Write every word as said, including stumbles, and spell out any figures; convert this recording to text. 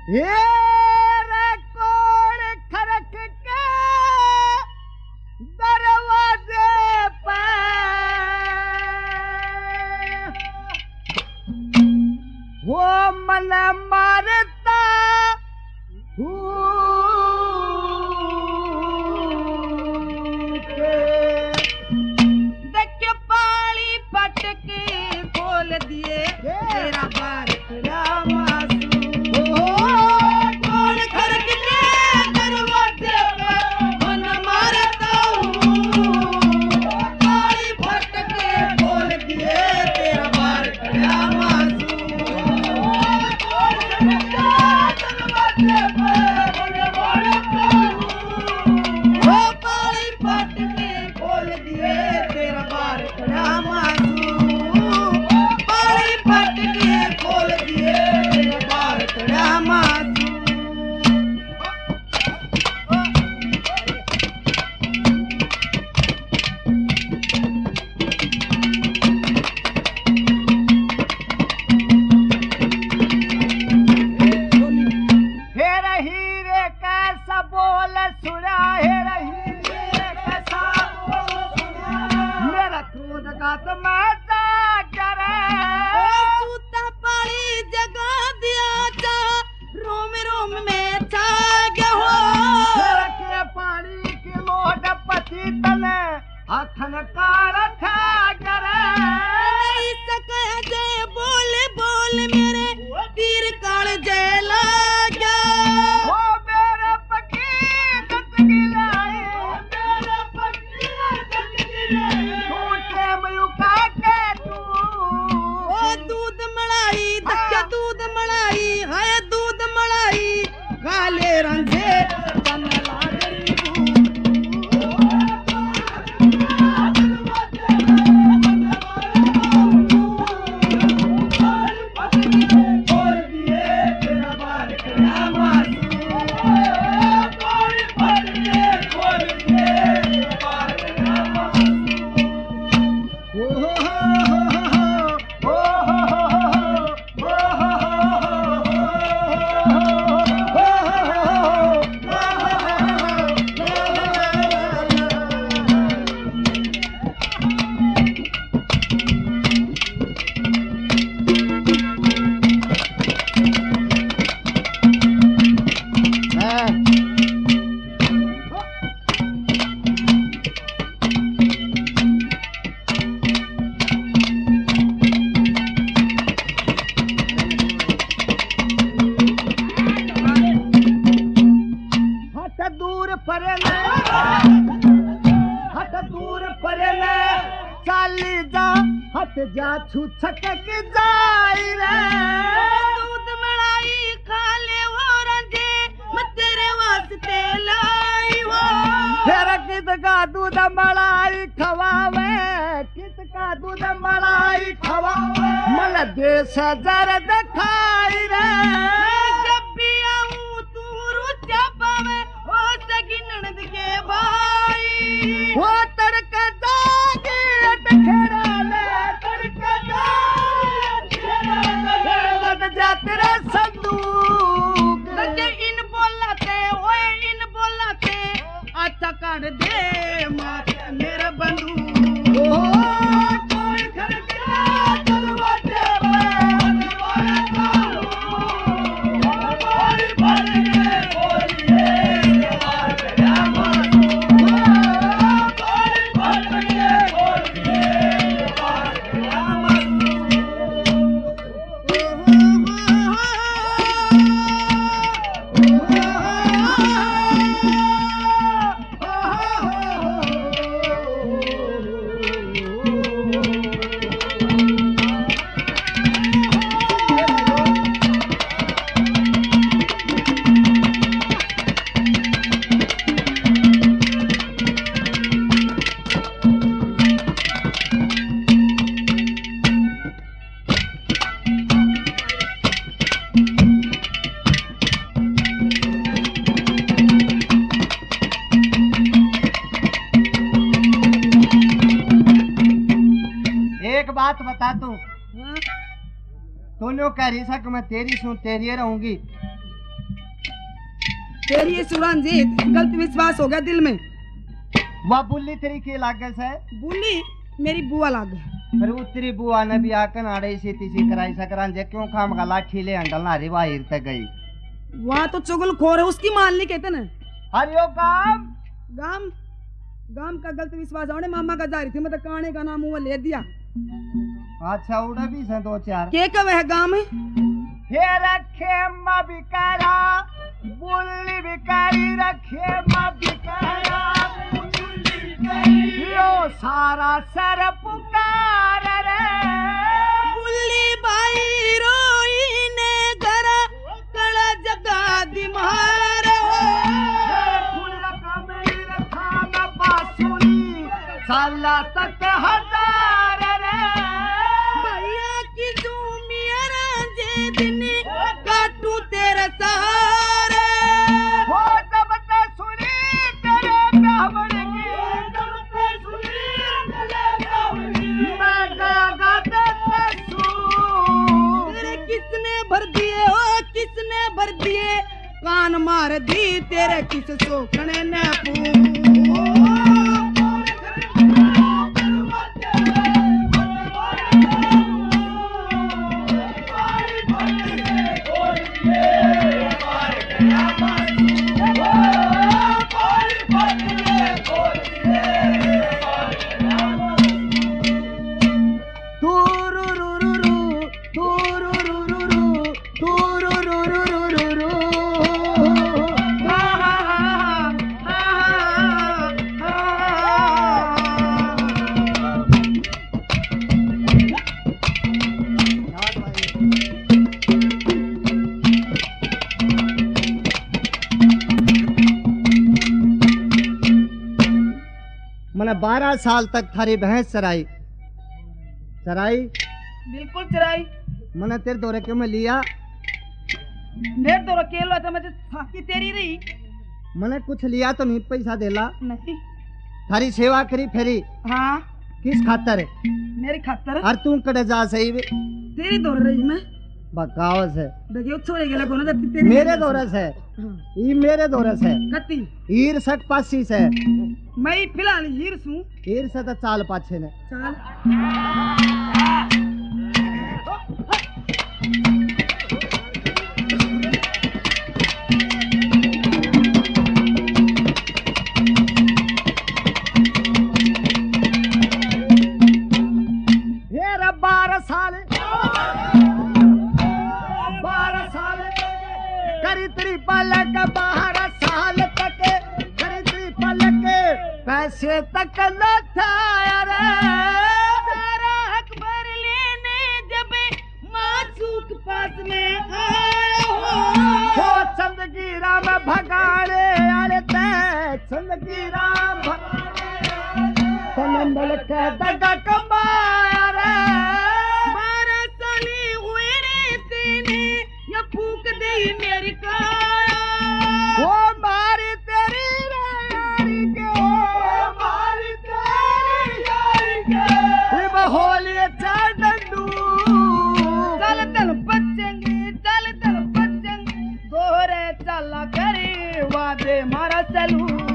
ये रे कौन खड़क के दरवाजे पे वो मन मारता देख पाली पटक खोल दिए तेरा बार तेरा अखन कार था करे नहीं सके जे बोल बोल मेरे तीर काल जला गया वो मेरे पकी कटकी लाए मेरे पकी कटकी लाए तू टेम युका के तू ओ दूध मलाई दक्का दूध मलाई है दूध मलाई काले रंगे तन लागरी जा छू छटक जाई रे दूध मलाई खा ले वो रंजे मैं तेरे वास्ते लाई वो फिर कित का दूध मलाई खवावे कित का दूध मलाई खवावे मन देश जर दिखाई रे जब भी आऊं तू रुचा पावे ओ सगी ननद के भाई वो तड़का जागे अटखेड़ा ले तेरा संदूक इन बोलाते ओए इन बोलाते अच्छा कर दे मेरा बंधु कोई घर के दरवाजे बात बता तू तूने कह रही सा कि मैं तेरी सू तेरी रहूंगी तेरी ये सुरंजीत गलत विश्वास हो गया दिल में। वह बुल्ली तेरी के लागे से बुल्ली मेरी बुआ लागे। फिर उतरी बुआ ने भी आकर नाड़े सी तीसी कराई सकरां जे क्यों खाम का लाठी ले अंडल नारी वाहिर तक गई। वहाँ तो चुगल खोर है, उसकी मान ली कहते ना। हरियो काम गाम गाम का गलत विश्वास होने मामा का जारी थी, मतलब काने का नाम वो ले दिया। अच्छा उड़ा भी से दो चार के कब है गाम है हे रखे मां बिकारा बुल्ली बिकारी रखे मां बिकारा यो सारा सर पुकार रे बुल्ली बाई रोई ने घर कड़ा जगा दी मार साला तक हजार रे भैया की जूमिया जे दिन काटू तेरे सहारे हो जब ते सुनी तेरे ब्याहवण की जब ते सुनी तेरे ब्याहवण की मैं गया गाते ते सू तेरे किसने भर दिए ओ किसने भर दिए कान मार दी तेरे किस सोखने ने पू मैंने बारह साल तक थारी भैंस चराई चराई बिल्कुल चराई। मैंने तेरे दौरे क्यों में लिया मेरे तो अकेला था, मुझे साकी तेरी रही। मैंने कुछ लिया तो नहीं पैसा देला नहीं। थारी सेवा करी फेरी हाँ किस खातर मेरी खातर और तू कड़े जा सही तेरी दौड़ रही मैं बकावस है देखियो छोड़े गेला कोना जाती तेरी मेरे दौरस है ई मेरे दौरस है कत्ती हीर सक पासी से मैं फिलहाल हीर सू हीर से तो चाल पाछे ने चल हेरा बारह साल बारह साल करी त्रिपल का बारह साल तक करी त्रिपल के पैसे तक न था रे सारा हक भर लेने जब मासूक पास में आया हो चंदगीरा में भगाड़े अरे ते चंदगीरा नंबल के दगा कमाया रे बारह साली हुए रे तेने या फूक दे मेरी काया वो मारी तेरी रे यारी के मारी तेरी यारी के इब होली चार डंडू चल चल बचेंगे चल चल बचेंगे गोरे चला करे वादे मारा चलू